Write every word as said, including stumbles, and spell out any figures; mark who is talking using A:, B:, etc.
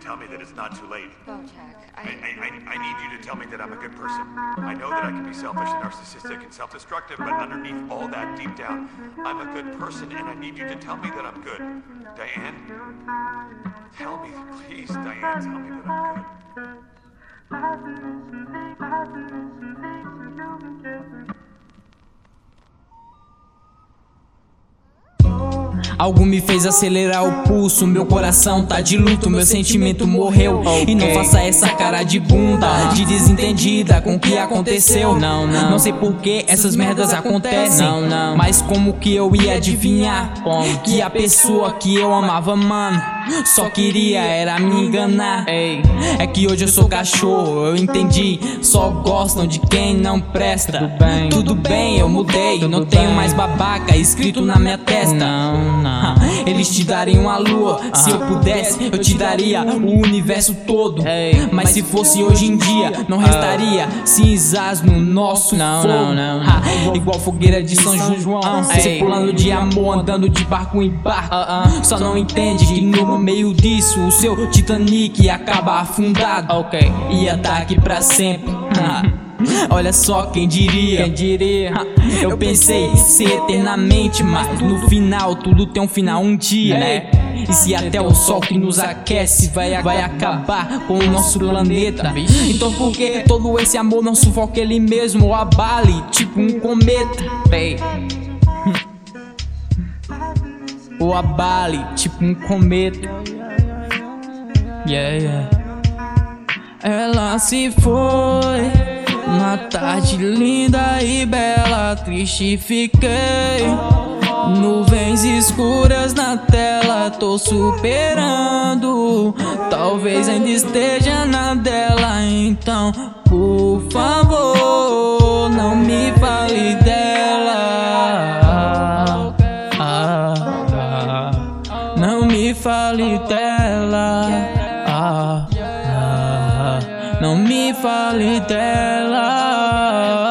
A: tell me that it's not too late.
B: Bojack, I...
A: I, I, I need you to tell me that I'm a good person. I know that I can be selfish and narcissistic and self-destructive, but underneath all that, deep down, I'm a good person, and I need you to tell me that I'm good. Diane? Tell me, please, Diane, tell me that I'm good.
C: Algo me fez acelerar o pulso, meu coração tá de luto, meu sentimento morreu. Okay. E não faça essa cara de bunda, de desentendida com o que aconteceu. Não, não, não sei por que essas merdas acontecem. Não, não, mas como que eu ia adivinhar como que a pessoa que eu amava, mano, só queria era me enganar. Ei, é que hoje eu sou cachorro, eu entendi. Só gostam de quem não presta. Tudo bem, tudo bem, eu mudei. Tudo não tenho bem. Mais babaca escrito na minha testa. Não, não. Eles te dariam a lua, uh-huh. Se eu pudesse, eu te daria o universo todo. Ei, mas se fosse hoje em dia, não restaria uh. cinzas no nosso não, fogo. Não, não, não. Ha, igual fogueira de São João. Você pulando de amor, andando de barco em barco. uh -uh. Só não entende que no meio disso o seu Titanic acaba afundado. Ok, ia tá aqui pra sempre. Olha só quem diria, quem diria. Eu pensei ser eternamente, mas no final tudo tem um final um dia, né? E se até o sol que nos aquece vai, vai acabar com o nosso planeta, então por que todo esse amor não sufoca ele mesmo ou abale tipo um cometa? Ei. Ou abale tipo um cometa. Yeah, yeah. Ela se foi uma tarde linda e bela, triste fiquei. Nuvens escuras na tela, tô superando. Talvez ainda esteja na dela, então por favor não me fale dela. Ah, ah, não me fale dela. Ah, ah, não me fale dela.